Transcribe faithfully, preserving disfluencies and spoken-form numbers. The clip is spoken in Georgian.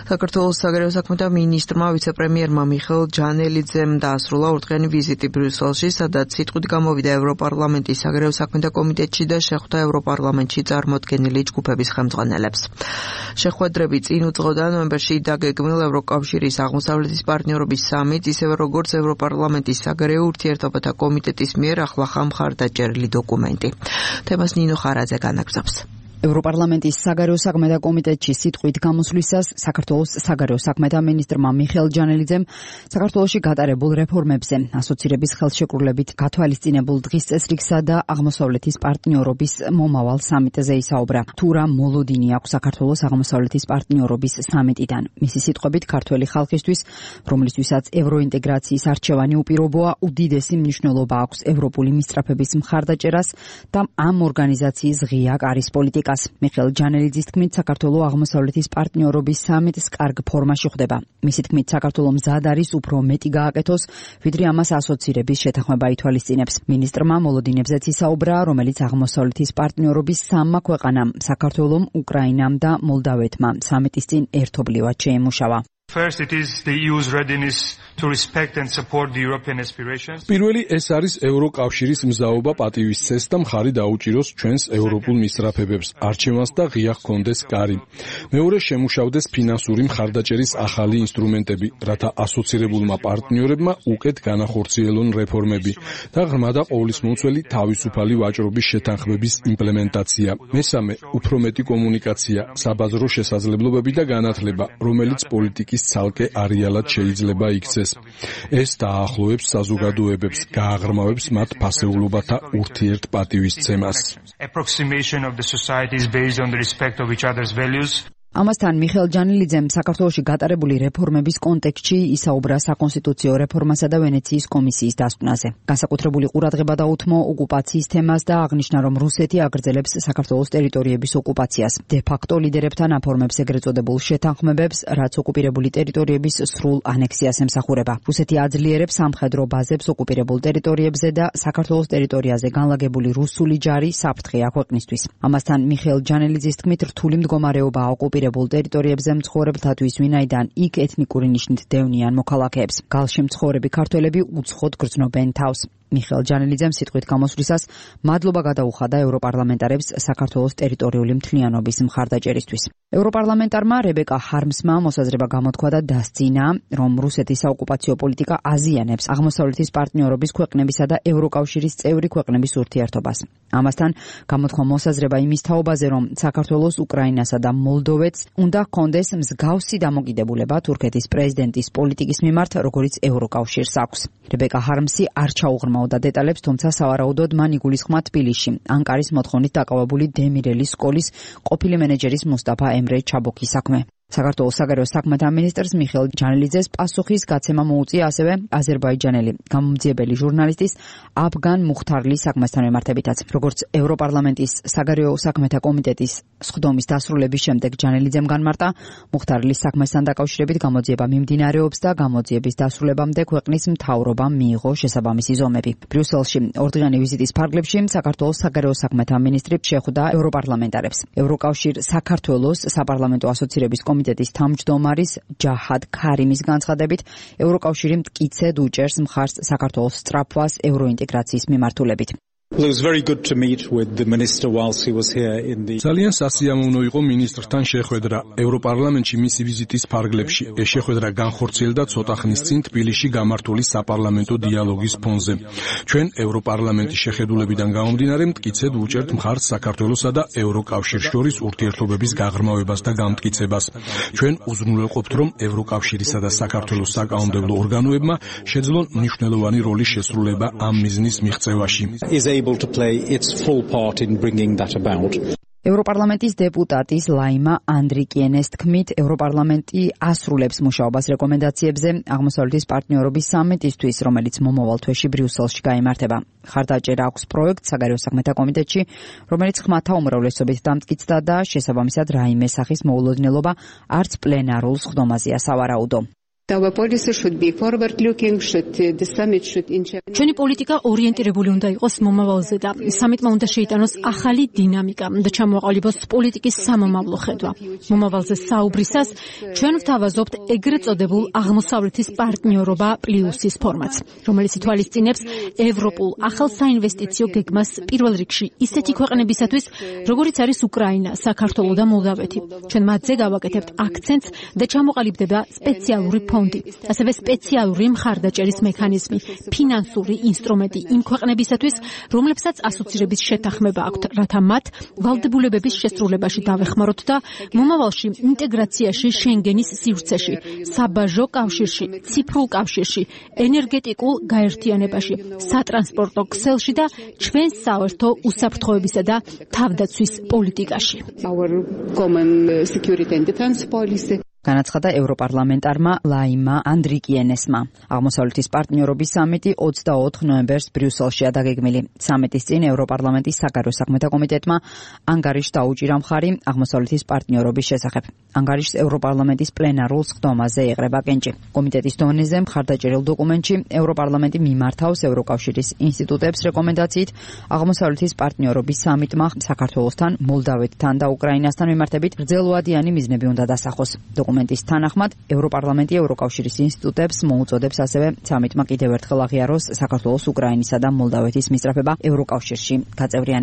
საქართველოს საგარეო საქმეთა მინისტრმა ვიცე-პრემიერმა მიხეილ ჯანელიძემ დაასრულა ორდღიანი ვიზიტი ბრიუსელში, სადაც სიტყვით გამოვიდა ევროპარლამენტის საგარეო საქმეთა კომიტეტში და შეხვდა ევროპარლამენტში წარმოდგენილი ჯგუფების ხელმძღვანელებს. შეხვედრები წინ უძღოდა ნოემბერში დაგეგმილ ევროკავშირის აღმოსავლეთის პარტნიორობის სამიტს, ისევე როგორც ევროპარლამენტის საგარეო ურთიერთობათა კომიტეტის მიერ ახლახან მხარდაჭერილი დოკუმენტი. თემას ნინო ხარაძე განაგრძობს. ევროპარლამენტის საგარეო საქმეთა კომიტეტში სიტყვით გამოსვლისას საქართველოს საგარეო საქმეთა მინისტრმა მიხეილ ჯანელიძემ საქართველოში გატარებულ რეფორმებზე, ასოცირების ხელშეკრულებით გათვალისწინებულ დღის წესრიგსა და აღმოსავლეთის პარტნიორობის მომავალ სამიტზე ისაუბრა. თუ რა მოლოდინი აქვს საქართველოს აღმოსავლეთის პარტნიორობის სამიტიდან. მისი სიტყვებით ქართველი ხალხისთვის, რომლისთვისაც ევროინტეგრაციის არჩევანი უპირობოა, უდიდესი მნიშვნელობა აქვს ევროპული მისწრაფების მხარდაჭერას და ამ ორგანიზაციის ღია კარის პოლიტიკას. მიხეილ ჯანელიძის თქმით, საქართველოს აღმოსავლეთის პარტნიორობის სამიტს კარგ ფორმაში ხვდება. მისი თქმით, საქართველოს მზად არის უფრო მეტი გააკეთოს, ვიდრე ამას ასოცირების შეთანხმება ითვალისწინებს. მინისტრმა მოლოდინებზეც ისაუბრა, რომელიც აღმოსავლეთის პარტნიორობის სამმა ქვეყანამ, საქართველომ, უკრაინამ და მოლდავეთმა სამიტის წინ ერთობლივად შეიმუშავა. First, it is the E U's readiness to respect and support the European aspirations. პირველი ეს არის ევროკავშირის მზაობა პატივისცეს და მხარი დაუჭიროს ჩვენს ევროპულ მისწრაფებებს, არჩევანს და ღია ჰქონდეს კარი. მეორე, შემუშავდეს ფინანსური მხარდაჭერის ახალი ინსტრუმენტები, რათა ასოცირებულმა პარტნიორებმა უკეთ განახორციელონ რეფორმები და ღრმა და ყოვლისმომცველი თავისუფალი ვაჭრობის შეთანხმების იმპლემენტაცია. მესამე, უფრო მეტი კომუნიკაცია, საბაზრო შესაძლებლობები და განათლება, რომელიც პოლიტიკის ცალკე არეალად შეიძლება იქცეს. ეს დაახლოებს საზოგადოებებს, გააღრმავებს მათ ფასეულობათა ურთიერთპატივისცემას. ამასთან მიხეილ ჯანელიძემ საქართველოში გატარებული რეფორმების კონტექსტში ისაუბრა საკონსტიტუციო რეფორმასა და ვენეციის კომისიის დასკვნაზე. განსაკუთრებული ყურადღება დაუთმო ოკუპაციის თემას და აღნიშნა, რომ რუსეთი აგრძელებს საქართველოს ტერიტორიების ოკუპაციას. დე-ფაქტო ლიდერებთან აფორმებს ეგრეთ წოდებულ შეთანხმებებს, რაც ოკუპირებული ტერიტორიების სრულ ანექსიას ემსახურება. რუსეთი აძლიერებს სამხედრო ბაზებს ოკუპირებულ ტერიტორიებზე და საქართველოს ტერიტორიაზე განლაგებული რუსული ჯარი საფრთხეა ქვეყნისთვის. ამასთან მიხეილ ჯანელიძის თქმით, რთული მდგომარეობაა ოკუპირებულ ტერიტორიებზე მცხოვრებლთათვის, ვინაიდან იქ ეთნიკური ნიშნით დევნიან მოქალაქეებს. გალში მცხოვრები ქართველები უცხოდ გრძნობენ თავს. მიხეილ ჯანელიძემ სიტყვით გამოსვლისას მადლობა გადაუხადა ევროპარლამენტარებს საქართველოს ტერიტორიული მთლიანობის მხარდაჭერისთვის. ევროპარლამენტარმა რებეკა ჰარმსმა მოსაზრება გამოთქვა და დასძინა, რომ რუსეთის საოკუპაციო პოლიტიკა აზიანებს აღმოსავლეთის პარტნიორობის ქვეყნებისა და ევროკავშირის წევრი ქვეყნების ურთიერთობას. ამასთან გამოთქვა მოსაზრება იმის თაობაზე, რომ საქართველოს, უკრაინასა და მოლდოვეთს უნდა ჰქონდეს მსგავსი დამოკიდებულება თურქეთის პრეზიდენტის პოლიტიკის მიმართ, როგორც ევროკავშირს აქვს. რებეკა ჰარმსი არ ჩაუღრმავდა დეტალებს, თუმცა სავარაუდოდ მან იგულისხმა თბილისში ანკარის მოთხოვნით დაკავებული დემირელის სკოლის ყოფილი მენეჯერის მუსტაფა ემრე ჩაბოქის საქმე. საქართველოს საგარეო საქმეთა მინისტრს მიხეილ ჯანელიძეს პასუხის გაცემა მოუწია ასევე აზერბაიჯანელი გამომძიებელი ჟურნალისტის აფგან მუხთარლის საქმესთან მიმართებითაც. როგორც ევროპარლამენტის საგარეო საქმეთა კომიტეტის სხდომის დასრულების შემდეგ ჯანელიძემ განმარტა, მუხთარლის საქმესთან დაკავშირებით გამოძიება მიმდინარეობს და გამოძიების დასრულებამდე ქვეყნის მთავრობამ მიიღო შესაბამისი ზომები. ბრიუსელში ორდღიანი ვიზიტის ფარგლებში საქართველოს საგარეო საქმეთა მინისტრი შეხვდა ევროპარლამენტარებს. ევროკავშირ საქართველოს საპარლამენტო ასოცირების კომიტეტის თავმჯდომარის ჯაჰად ქარიმის განცხადებით, ევროკავშირი მტკიცედ უჭერს მხარს საქართველოს სწრაფვას ევროინტეგრაციის მიმართულებით. ძალიან სასიამოვნო იყო მინისტრთან შეხვედრა ევროპარლამენტში მისი ვიზიტის ფარგლებში. ეს შეხვედრა განხორციელდა ცოტა ხნის წინ თბილისში გამართული საპარლამენტო დიალოგის ფონზე. ჩვენ ევროპარლამენტის შეხედულებიდან გამომდინარე მტკიცედ უჭერთ მხარს საქართველოსა და ევროკავშირს შორის ურთიერთობების გაღრმავებას და გამტკიცებას. ჩვენ უზრუნველყოფთ, რომ ევროკავშირისა და საქართველოს საკანონმდებლო ორგანოებმა შეძლონ მნიშვნელოვანი როლის შესრულება ამ მიზნის მიღწევაში. To play its full part in bringing that about. ევროპარლამენტის დეპუტატის ლაიმა ანდრიკიენეს თქმით, ევროპარლამენტი ასრულებს მუშაობას რეკომენდაციებზე აღმოსავლეთის პარტნიორობის სამიტისთვის, რომელიც მომავალ თვეში ბრიუსელში გაიმართება. ხარდაჭერა აქვს პროექტს საგარეო საქმეთა კომიტეტში, რომელიც ხმათა უმრავლესობით დამტკიცდა და შესაბამისად რაიმე სახის მოულოდნელობა არც პლენარულ სხდომაზეა სავარაუდო. Our policy should be forward-looking. Should uh, the summit should inject. ჩვენი პოლიტიკა ორიენტირებული უნდა იყოს მომავალზე და სამიტმა უნდა შეიტანოს ახალი დინამიკა და ჩამოაყალიბოს პოლიტიკის სამომავლო ხედვა. მომავალზე საუბრისას ჩვენ ვთავაზობთ ეგრეთ წოდებულ აღმოსავლეთის პარტნიორობა პლუსის ფორმატს, რომელიც ითვალისწინებს ევროპულ ახალ საინვესტიციო გეგმას პირველ რიგში ისეთი ქვეყნებისათვის, როგორიც არის უკრაინა, საქართველო და მოლდავეთი. ჩვენ მათზე გავაკეთებთ აქცენტს და ჩამოყალიბდება სპეციალური ფონდი, ასევე სპეციალური მხარდაჭერის მექანიზმი, ფინანსური ინსტრუმენტი იმ ქვეყნებისათვის, რომლებსაც ასოცირების შეთანხმება აქვთ, რათა მათ ვალდებულებების შესრულებაში დავეხმაროთ და მომავალში ინტეგრაციაში შენგენის სივრცეში, საბაჟო კავშირში, ციფრულ კავშირში, ენერგეტიკულ გაერთიანებაში, სატრანსპორტო ქსელში და ჩვენ საერთო უსაფრთხოებისა და თავდაცვის პოლიტიკაში. Our common uh, security and defense policy. განაცხადა ევროპარლამენტარმა ლაიმა ანდრიკიენესმა. აღმოსავლეთის პარტნიორობის სამიტი ოცდაოთხ ნოემბერს ბრიუსელშია დაგეგმილი. სამიტის წინ ევროპარლამენტის საგარეო საქმეთა კომიტეტმა ანგარიშს დაუჭირა მხარი აღმოსავლეთის პარტნიორობის შესახებ. ანგარიშს ევროპარლამენტის პლენარულ სხდომაზე ეყრება კენჭი. კომიტეტის დონეზე მხარდაჭერილ დოკუმენტში ევროპარლამენტი მიმართავს ევროკავშირის ინსტიტუტებს რეკომენდაციით აღმოსავლეთის პარტნიორობის სამიტმა საქართველოსთან, მოლდავეთთან და უკრაინასთან მიმართებით გრძელვადიანი მიზნები უნდა დასახოს. დოკუმენტის თანახმად ევროპარლამენტი ევროკავშირის ინსტიტუტებს მოუწოდებს ასევე სამიტმა კიდევ ერთხელ აღიაროს საქართველოს, უკრაინისა და მოლდავეთის მისწრაფება ევროკავშირში გაწევრიანებას.